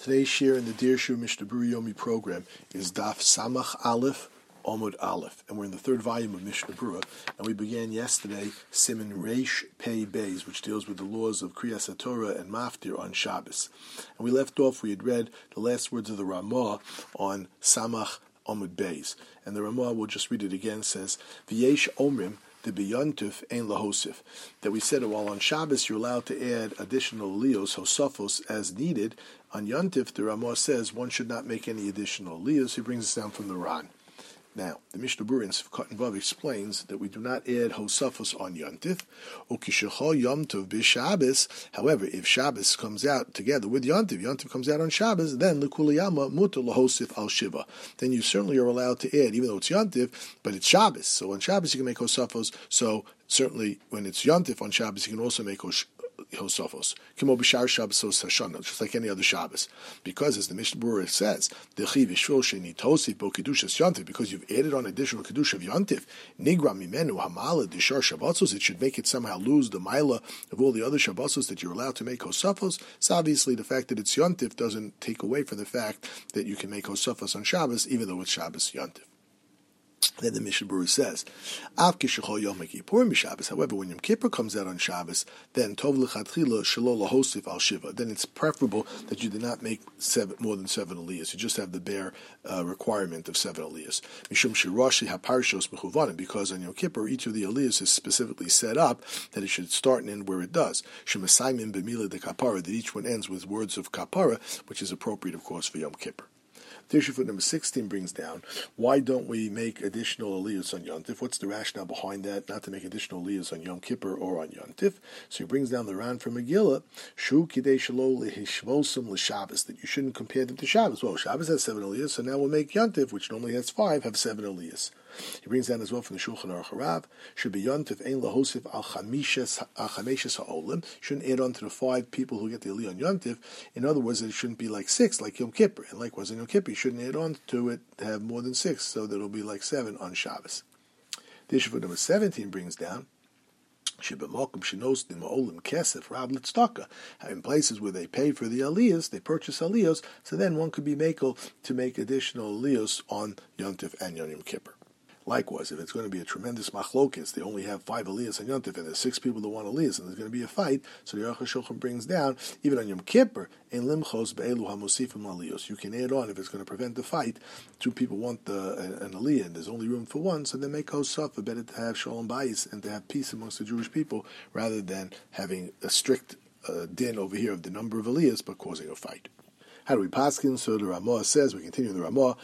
Today's share in the Dear Shur Mishnah Berurah Yomi program is Daf Samach Aleph, Omud Aleph, and we're in the third volume of Mishnah Berurah, and we began yesterday Siman Reish Pei Beis, which deals with the laws of Kriyas HaTorah and Maftir on Shabbos. And we left off, we had read the last words of the Ramah on Samach Omud Beis, and the Ramah, we'll just read it again, says, V'yesh Omrim, the biyontif ein lahosif, that we said that while on Shabbos you're allowed to add additional lios, hosafos, as needed. On Yontif, the Ramah says one should not make any additional lios. He brings us down from the Ran. Now, the Mishnah Berurah in Sivkot and Vav explains that we do not add hosafos on Yontif. Ukishecho Yom Tov b'Shabbos. However, if Shabbos comes out together with Yontif, Yontif comes out on Shabbos, then l'kuliyama mutar lahosif al shiva. Then you certainly are allowed to add, even though it's Yontif, but it's Shabbos. So on Shabbos you can make hosafos. So certainly when it's Yontif on Shabbos, you can also make hosafos, kimo b'shar Shabbos Hashana, just like any other Shabbos, because as the Mishnah Berurah says, dechi v'shvil sheni tosif bo kedushas Yontif, because you've added on additional kedusha of Yontif, nigra mimenu hamala dishar Shabbosos, it should make it somehow lose the mila of all the other Shabbosos that you're allowed to make hosafos. So obviously the fact that it's Yontif doesn't take away from the fact that you can make hosafos on Shabbos, even though it's Shabbos Yontif. Then the Mishnah Berurah says, however, when Yom Kippur comes out on Shabbos, then tov l'chatchila shelo lahosif al shiva. Then it's preferable that you do not make more than 7 aliyahs. You just have the bare requirement of 7 aliyahs. Mishum shirashi haparshos mechuvanim, because on Yom Kippur each of the aliyahs is specifically set up that it should start and end where it does. Shemasayim b'mila de kapara, that each one ends with words of kapara, which is appropriate, of course, for Yom Kippur. Footnote number 16 brings down, why don't we make additional aliyahs on Yontif? What's the rationale behind that, not to make additional aliyahs on Yom Kippur or on Yontif? So he brings down the Ran from Megillah, Shu kidei shelo lehishvosum l'Shabbos, that you shouldn't compare them to Shabbos. Well, Shabbos has 7 aliyahs, so now we'll make Yontif, which normally has 5, have 7 aliyahs. He brings down as well from the Shulchan Aruch Harav, should be Yontif ein lahosif al chameshes ha'olim, shouldn't add on to the 5 people who get the aliyah on Yontif. In other words, it shouldn't be like 6, like Yom Kippur, and likewise in Yom Kippur, you shouldn't add on to it to have more than 6, so that it'll be like 7 on Shabbos. The issue for number 17 brings down, in places where they pay for the aliyahs, they purchase aliyahs, so then one could be makel to make additional aliyahs on Yontif and Yom Kippur. Likewise, if it's going to be a tremendous machlokes, they only have 5 aliyahs on Yontif, and there's 6 people that want aliyahs, and there's going to be a fight, so the Aruch HaShulchan brings down, even on Yom Kippur, in limchos be'elu hamosifim aliyos, you can add on, if it's going to prevent the fight, 2 people want an aliyah, and there's only room for 1, so they make hosaf, better to have shalom bayis, and to have peace amongst the Jewish people, rather than having a strict din over here of the number of aliyahs, but causing a fight. How do we paskin? So the Ramah says, we continue in the Ramah,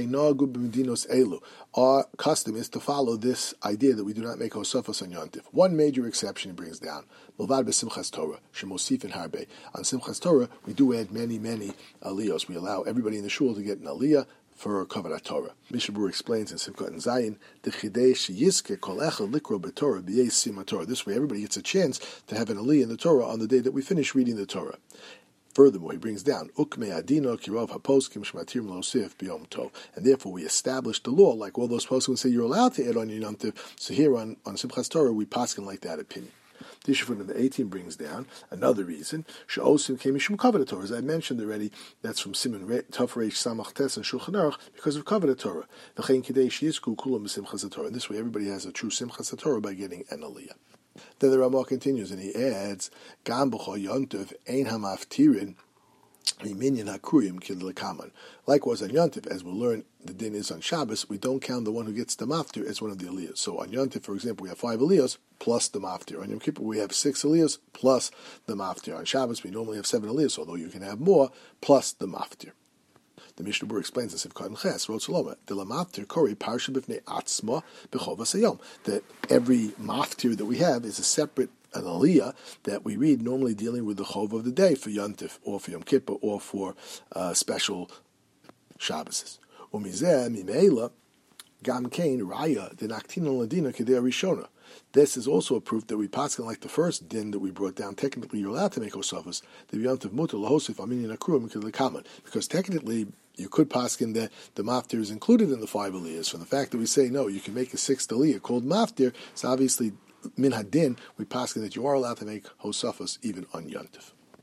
our custom is to follow this idea that we do not make hosafos on Yontif. One major exception he brings down, Milvad b'Simchas Torah, shemosif and harbe. On Simchas Torah, we do add many aliyos. We allow everybody in the shul to get an aliyah for Kavod Torah. Mishnah Berurah explains in Sivkot and Zayin, the chidei sheyiske kol echad likro b'Torah b'yei sima Torah. This way everybody gets a chance to have an aliyah in the Torah on the day that we finish reading the Torah. Furthermore, he brings down Ukme Adino Kirov HaPoskim Shmatir Losif B'Yom Tov, and therefore we established the law, like all those poskim say you're allowed to add on your Yom Tov. So here on Simchas Torah we paskin like that opinion. The issue from the 18 brings down another reason. She'osim came mishum Kavod Torah, as I mentioned already. That's from Siman Tov Reish Samach Tes and Shulchan Aruch, because of Kavod Torah. V'chein kidei sheyizku kulam b'Simchas Torah. And this way, everybody has a true Simchas Torah by getting an aliyah. Then the Ramah continues and he adds, Gam b'chol Yontif ein hamaftirin minyan hakruyim kidlekaman. Likewise on Yontif, as we'll learn, the din is on Shabbos, we don't count the one who gets the maftir as one of the aliyahs. So on Yontif, for example, we have 5 aliyahs plus the maftir. On Yom Kippur, we have 6 aliyahs plus the maftir. On Shabbos, we normally have 7 aliyahs, although you can have more, plus the maftir. The Mishnah Berurah explains this in Sivkot and Ches, Rotzoloma, the lamaftir kori parsha b'fnei atzma b'chovas hayom, that every maftir that we have is a separate an aliyah that we read normally dealing with the chov of the day for Yontif or for Yom Kippur or for special Shabbos. Umizeh mimeila gam kein raya denaktina ladina kedei rishona. This is also a proof that we paskin like the first din that we brought down. Technically, you're allowed to make hosafos. The Yontif mutar lahosif aminyan akruim k'lekaman, because technically you could paskin that the maftir is included in the 5 aliyahs. From the fact that we say no, you can make a 6th aliyah called maftir. So obviously min hadin we paskin that you are allowed to make hosafos even on Yontif.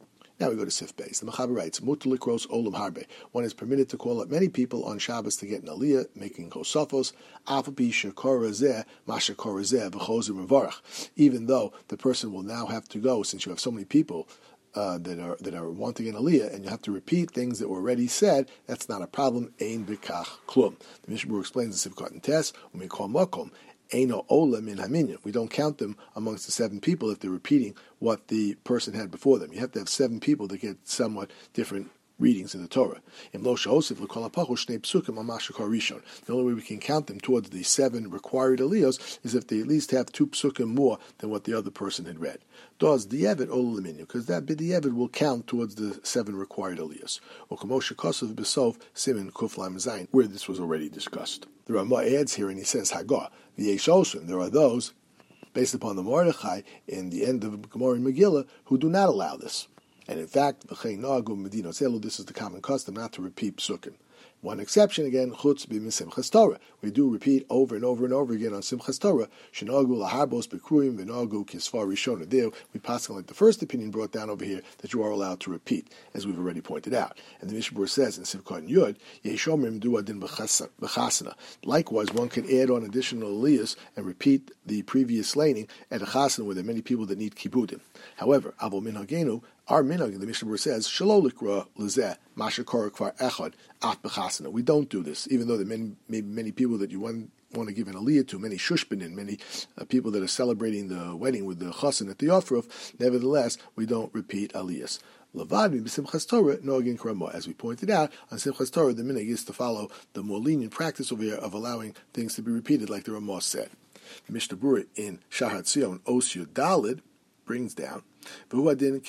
Now we go to Sif Beis. The Mechaber writes, Mutar likros olam harbe. One is permitted to call up many people on Shabbos to get an aliyah, making kosafos, afapi shekora zeh, mashekora zeh, v'chozim revarach. Even though the person will now have to go, since you have so many people that are wanting an aliyah, and you have to repeat things that were already said, that's not a problem. Ein b'kach klum. The Mishnah Berurah explains in Sivkot and Tes, umikol makom, eino ola min haminyan. We don't count them amongst the 7 people if they're repeating what the person had before them. You have to have 7 people to get somewhat different readings in the Torah. The only way we can count them towards the 7 required aliyos is if they at least have 2 psukim more than what the other person had read. Does the Yevid ola leminu, because that bid the Yevid will count towards the 7 required aliyos. Or Kamosha Kosov Besov Simin Kuf Lam Zayin, where this was already discussed. The Ramah adds here and he says Hagah, the Yeshosim, there are those, based upon the Mordechai in the end of Gemara and Megillah, who do not allow this. And in fact, this is the common custom not to repeat psukim. One exception again, chutz b'Simchas Torah. We do repeat over and over and over again on Simchas Torah. Shenagu laharbos b'kruyim v'nagu kisfar rishona. There we pass on like the first opinion brought down over here that you are allowed to repeat, as we've already pointed out. And the Mishnah Berurah says in Sivkot Yud, Yeshomrim du adin b'chasana. Likewise, one can add on additional aliyahs and repeat the previous laning at a chasana where there are many people that need kibudim. However, avo minhagenu, our minhag, the Mishnah Berurah says, Shelo likra lezeh mashakor kvar echad at b'chasana. We don't do this, even though there are many people that you want to give an aliyah to, many shushbanim, many people that are celebrating the wedding with the chasen at the ofruf. Nevertheless, we don't repeat aliyahs. Lavadi b'Simchas Torah noagin kramo. As we pointed out, on Simchas Torah, the minhag is to follow the more lenient practice over here of allowing things to be repeated, like the Ramah said. The Mishnah Berurah in Shahar Tzion Osyo Dalid brings down, in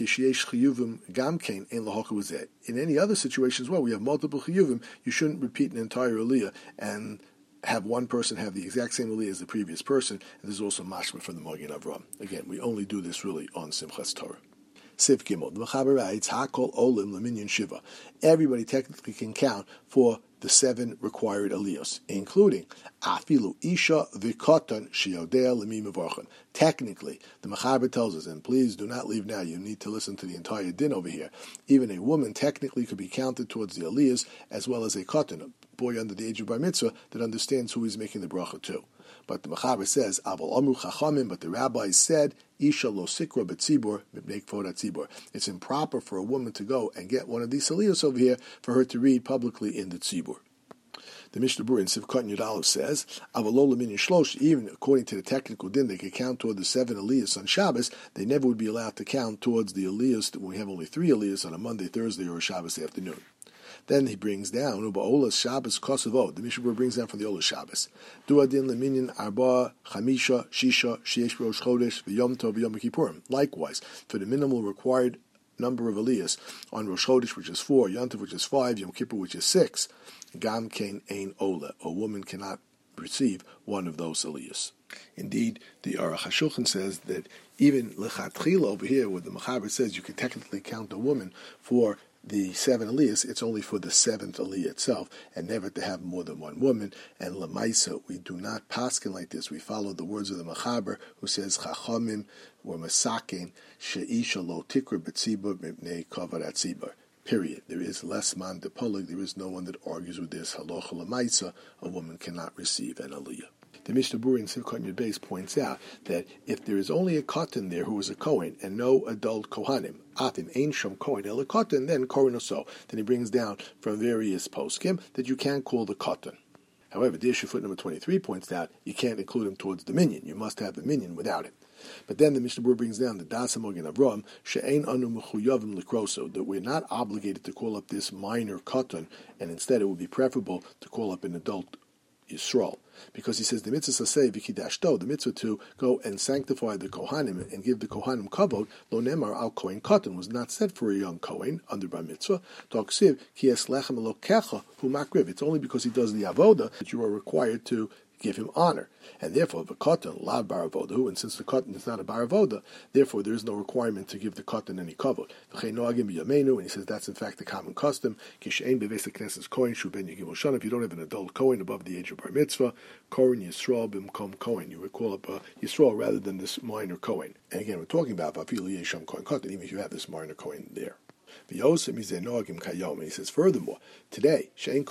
any other situation as well, we have multiple chiyuvim, you shouldn't repeat an entire aliyah and have one person have the exact same aliyah as the previous person, and there's also mashma from the Magen Avraham. Again, we only do this really on Simchas Torah. Siv Gimel, the Mechaber writes, Hakol Olim Laminyan Shiva. Everybody technically can count for the 7 required aliyos, including Afilu Isha Vikotan Shiodea Lemi Mevorchim. Technically, the Mechaber tells us, and please do not leave now, you need to listen to the entire din over here. Even a woman technically could be counted towards the aliyos, as well as a kotan, a boy under the age of bar mitzvah, that understands who he's making the bracha to. But the Mechaber says, Aval Amru Chachamim, but the rabbis said, Isha lo sikra betzibur mipnei kvod hatzibur. It's improper for a woman to go and get one of these aliyos over here for her to read publicly in the tzibur. The Mishnah Berurah in Sivkot Yud Aleph says, Avalo leminyan shlosh, even according to the technical din, they could count toward the 7 aliyos on Shabbos. They never would be allowed to count towards the aliyos when we have only 3 aliyos on a Monday, Thursday, or a Shabbos afternoon. Then he brings down Uba Shabbos Kosovo. The Mishnah Berurah brings down from the Ola Shabbos. Duadin leminyan arba chamisha shisha sheyesh rosh chodesh v'yom tov v'yom kippurim. Likewise, for the minimal required number of aliyahs on Rosh Chodesh, which is 4, Yom Tov, which is 5, Yom Kippur, which is 6, Gam Kain Ein Ola. A woman cannot receive one of those aliyahs. Indeed, the Aruch HaShulchan says that even lechatchila over here, where the Mechaber says you can technically count a woman for the 7 aliyahs, it's only for the 7th aliyah itself, and never to have more than one woman. And lemaisa, we do not paskin like this. We follow the words of the Mechaber, who says Chachamim were masakin sheisha lo tikra betzibur mipnei kavod hatzibur. Period. There is less man depolig. There is no one that argues with this. Halacha lemaisa, a woman cannot receive an aliyah. The Mishnah Berurah in Sivkot Yud Beis points out that if there is only a kohen there who is a kohen and no adult kohanim, atim ein shom kohen el a kohen, then kohen oso. Then he brings down from various poskim that you can't call the kohen. However, the issue footnote number 23 points out you can't include him towards the minyan. You must have the minyan without it. But then the Mishnah Berurah brings down the Das Magen Avraham she'ein anu mechuyavim likroso, that we're not obligated to call up this minor kohen, and instead it would be preferable to call up an adult Yisrael, because he says the mitzvah saseh v'kidashto, the mitzvah to go and sanctify the kohanim and give the kohanim kavod, lo nemar al kohen katan, was not said for a young kohen under bar mitzvah. Toksiv ki es lechem elokecha hu makriv. It's only because he does the avoda that you are required to give him honor, and therefore the katan la bar avoda, and since the katan is not a bar avoda, therefore there is no requirement to give the katan any kavod. And he says that's in fact the common custom. If you don't have an adult kohen above the age of bar mitzvah, kohen yisrael bimkom kohen, you would call up a yisrael rather than this minor kohen. And again, we're talking about vafili yesham kohen katan, even if you have this minor kohen there. And he says, furthermore, today,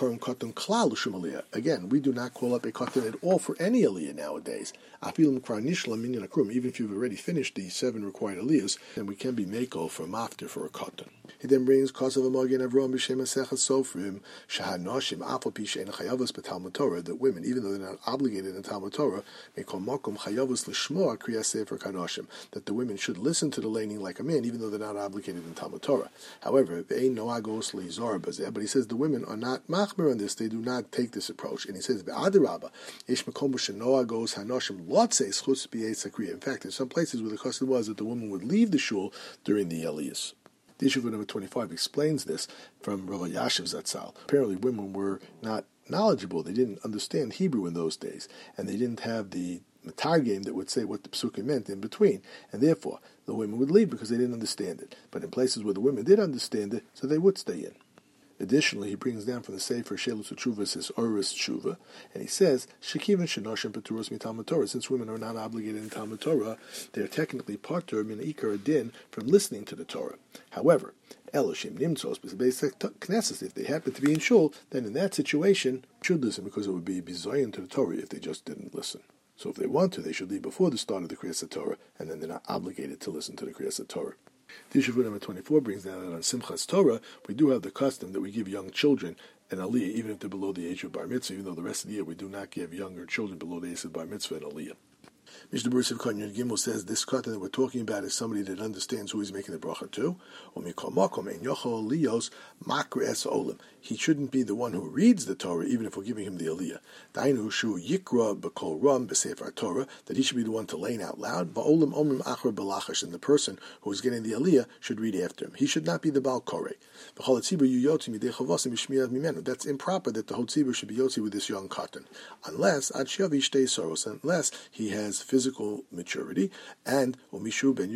again, we do not call up a katan at all for any aliyah nowadays. Even if you've already finished the 7 required aliyahs, then we can be meko for maftir for a katan. He then brings Kosav Amagen Avram B'Shem Masechas Sofrim Shahanoshim Afal Pi She'en Chayavos B'Talmud Torah, that women, even though they're not obligated in Talmud Torah, Mekol Makom Chayavos L'Shmoa Kriyas Sefer Kanoshim, that the women should listen to the laning like a man, even though they're not obligated in Talmud Torah. However, Ve'ein Noagos Le'Zor B'Zeh, but he says the women are not machmir on this; they do not take this approach. And he says Be'adirabba Ish Mekom Shenoagos Hanoshim Lotzeis Chutz B'Yetz Sakriya. In fact, there's some places where the custom was that the woman would leave the shul during the Eliyas. The issue number 25 explains this from Rav Yashiv Zatzal. Apparently women were not knowledgeable. They didn't understand Hebrew in those days, and they didn't have the Matargim that would say what the psukim meant in between, and therefore the women would leave because they didn't understand it. But in places where the women did understand it, so they would stay in. Additionally, he brings down from the Sefer Shelus Tshuva his Oris Tshuva, and he says, Shekivin Shenoshim Peturos Mi Talmud Torah. Since women are not obligated in Talmud Torah, they are technically patur min ikar din from listening to the Torah. However, Eloshim Nimtzos B'Sebeis Knesses, if they happen to be in shul, then in that situation, should listen, because it would be bizoyin to the Torah if they just didn't listen. So if they want to, they should leave before the start of the Kriyas Torah, and then they're not obligated to listen to the Kriyas Torah. Tisha number 24 brings down that on Simchas Torah, we do have the custom that we give young children an aliyah, even if they're below the age of bar mitzvah, even though the rest of the year we do not give younger children below the age of bar mitzvah an aliyah. Mishnah Berurah of Kanyon Gimel says this katan that we're talking about is somebody that understands who he's making the bracha to. He shouldn't be the one who reads the Torah, even if we're giving him the aliyah. That he should be the one to lane out loud. And the person who is getting the aliyah should read after him. He should not be the Baal Koreh. That's improper that the Hotzibur should be yotzi with this young katan, unless he has physical maturity, and we can assume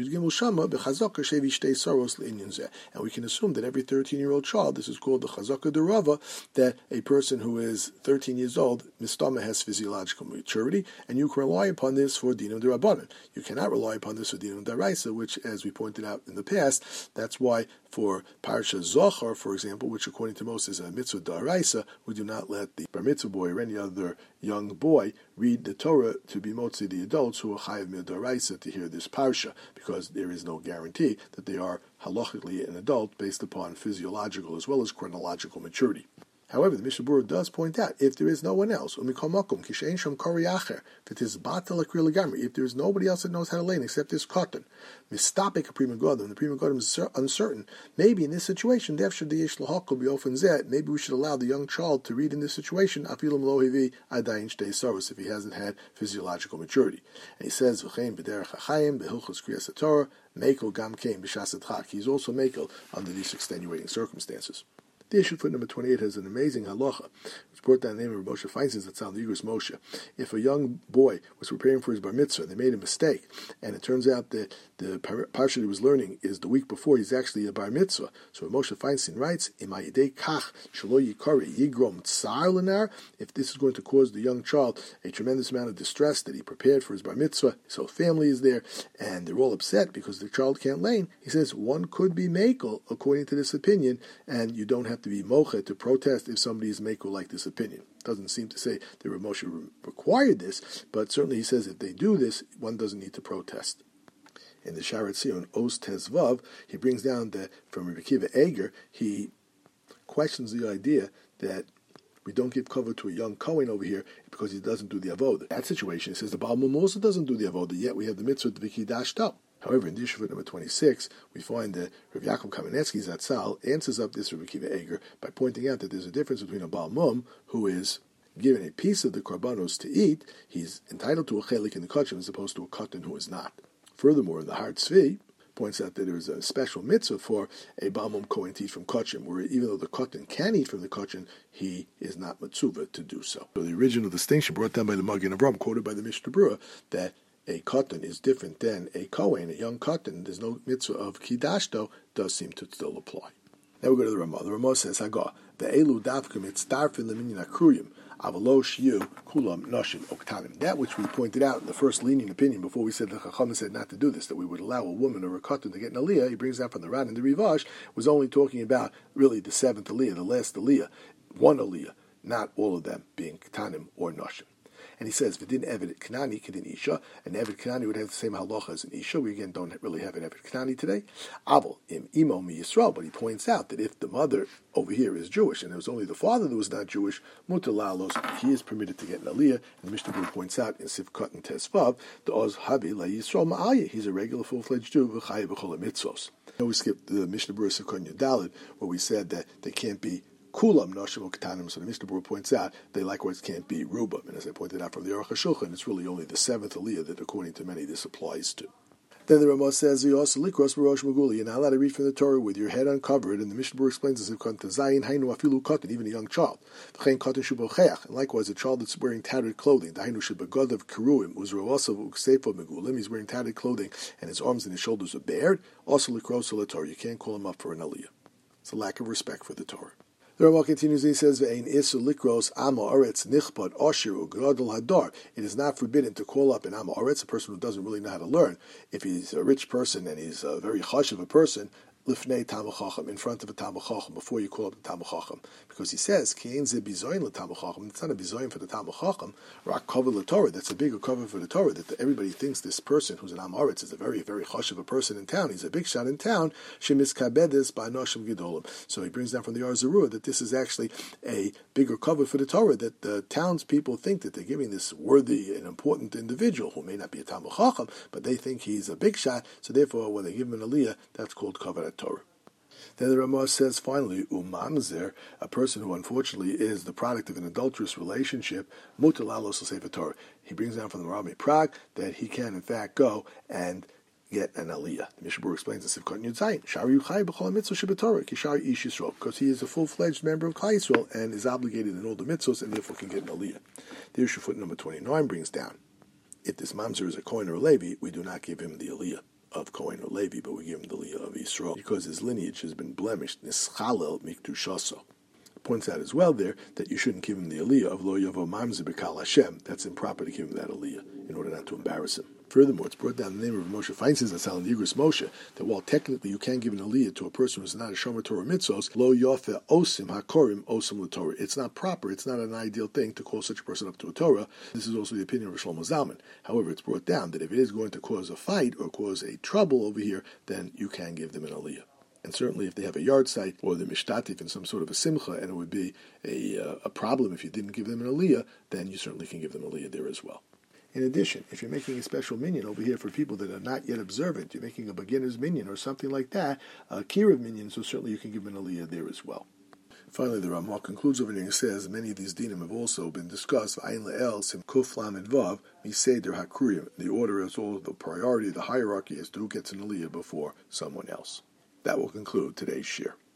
that every 13-year-old child, this is called the chazaka derava, that a person who is 13 years old, mistama, has physiological maturity, and you can rely upon this for dinam derabanan. You cannot rely upon this for dinam deraisa, which, as we pointed out in the past, that's why for Parsha Zohar, for example, which according to Moses is a mitzvah deraisa, we do not let the bar mitzvah boy or any other young boy read the Torah to be motzi the adults who are chayav midaraisa to hear this parsha, because there is no guarantee that they are halachically an adult based upon physiological as well as chronological maturity. However, the Mishnah Berurah does point out, if there is no one else, if there is nobody else that knows how to lane except this katan, mistapik a prima godam, the prima godam is uncertain, maybe in this situation, maybe we should allow the young child to read in this situation, if he hasn't had physiological maturity. And he says, he's also mekel under these extenuating circumstances. The issue foot number 28 has an amazing halacha. It's brought down the name of Moshe Feinstein that's on the Yigros Moshe. If a young boy was preparing for his bar mitzvah, they made a mistake, and it turns out that the parsha he was learning is the week before he's actually a bar mitzvah. So Moshe Feinstein writes, if this is going to cause the young child a tremendous amount of distress, that he prepared for his bar mitzvah, his whole family is there, and they're all upset because the child can't lane, he says one could be mekel according to this opinion, and you don't have to be mocha to protest if somebody is mekel like this opinion. Doesn't seem to say that Rav Moshe required this, but certainly he says if they do this, one doesn't need to protest. In the Sharat Zion, Os Tezvav, he brings down that from Rabbi Akiva Eger, he questions the idea that we don't give cover to a young Kohen over here because he doesn't do the avodah. In that situation, he says the Baal Mum also doesn't do the avodah, yet we have the mitzvah to be kidashed up. However, in the issue number 26, we find that Rav Yaakov Kamenetsky Zatzal answers up this Rabbi Akiva Eger by pointing out that there's a difference between a Baal Mum, who is given a piece of the karbanos to eat, he's entitled to a chelik in the kachim as opposed to a katan who is not. Furthermore, the Har Tzvi points out that there is a special mitzvah for a Baal Mum Kohen to eat from kachim, where even though the katan can eat from the kachim, he is not matzuva to do so. So the original distinction brought down by the Magen Avraham, quoted by the Mishnah Berurah, that a katan is different than a kohen, a young katan, there's no mitzvah of kidashto, does seem to still apply. Now we go to the Ramah. The Ramah says, Hagah, the elu davka mitzdarfin leminyan akruyim, Avalo shiu kulam nashim oktanim. That which we pointed out in the first lenient opinion before we said the Chacham said not to do this, that we would allow a woman or a katan to get an aliyah, he brings out from the Ran and the Rivash, was only talking about really the seventh aliyah, the last aliyah, one aliyah, not all of them being katanim or nashim. And he says, "V'din Eved Kanani kedin Isha," and Eved Kanani would have the same halacha as an Isha. We again don't really have an Eved Kanani today. Aval im imo mi Yisrael, but he points out that if the mother over here is Jewish and it was only the father that was not Jewish, mutar lalos, he is permitted to get an aliyah. And the Mishnah Berurah points out in Sifkat and Tesvav, the Oz Habi la Yisrael ma'ayah. He's a regular full-fledged Jew v'chayev b'chol mitzvos. We skipped the Mishnah Berurah Sifkat Yudalid, where we said that they can't be kulam nashim ketanim. So the Mishnah Berurah points out they likewise can't be rubam. And as I pointed out from the Aruch HaShulchan, it's really only the seventh aliyah that, according to many, this applies to. Then the Ramah says, "You also likros b'rosh maguli." You're not allowed to read from the Torah with your head uncovered. And the Mishnah Berurah explains as if zayin hainu afilu katan, even a young child. V'chein katan shubocheach, and likewise a child that's wearing tattered clothing. Dainu shebagod of keruim uzroasav ukseifa megulim. He's wearing tattered clothing and his arms and his shoulders are bared. Also likros la Torah. You can't call him up for an aliyah. It's a lack of respect for the Torah. The Ramah continues and he says, "Ve'ein isu likros ama aretz nichbad osher u'gradol hadar." It is not forbidden to call up an ama aretz, a person who doesn't really know how to learn. If he's a rich person and he's a very hush of a person, lifnei Talmid Chacham, in front of a Talmid Chacham, before you call up the Talmid Chacham, because he says, "Kein ze bizoyin leTalmid Chacham." It's not a bizoyin for the Talmid Chacham. Rak cover the Torah. That's a bigger cover for the Torah. That everybody thinks this person who's an Amoritz is a very, very hush of a person in town. He's a big shot in town. Shemis kabedes by noshim gedolim. So he brings down from the Or Zarua that this is actually a bigger cover for the Torah. That the townspeople think that they're giving this worthy and important individual who may not be a Talmid Chacham, but they think he's a big shot. So therefore, when they give him an aliyah, that's called cover Torah. Then the Ramah says, finally, umamzer, a person who unfortunately is the product of an adulterous relationship, mutar lalos l'sefer Torah. He brings down from the Rami Prague that he can, in fact, go and get an aliyah. The Mishnah Berurah explains this in Sifkat Yudzayin. Shari yuchai b'chol mitzvah shebetorah kishari ish Yisrael, because he is a full-fledged member of Klal Yisrael and is obligated in all the mitzvahs and therefore can get an aliyah. The issue foot number 29 brings down, if this mamzer is a Kohen or a Levi, we do not give him the aliyah of Kohen or Levi, but we give him the aliyah of Yisrael because his lineage has been blemished. Nischalel mikdushaso. Points out as well there that you shouldn't give him the aliyah of lo yavo mamzer b'kal Hashem. That's improper to give him that aliyah in order not to embarrass him. Furthermore, it's brought down in the name of Moshe Feinstein Zatzal in the Yigros Moshe that while technically you can give an aliyah to a person who's not a Shomer Torah mitzvos, lo yofe osim hakorim osim l'Torah. It's not proper, it's not an ideal thing to call such a person up to a Torah. This is also the opinion of Shlomo Zalman. However, it's brought down that if it is going to cause a fight or cause a trouble over here, then you can give them an aliyah. And certainly if they have a yard site or the mishtatif in some sort of a simcha, and it would be a problem if you didn't give them an aliyah, then you certainly can give them an aliyah there as well. In addition, if you're making a special minyan over here for people that are not yet observant, you're making a beginner's minyan or something like that, a kiruv minyan, so certainly you can give an aliyah there as well. Finally, the Ramah concludes over there and says many of these dinim have also been discussed. Ayin le'el sim kuf lamed vav miseder hakruim. The order is all the priority, the hierarchy as to who gets an aliyah before someone else. That will conclude today's shir.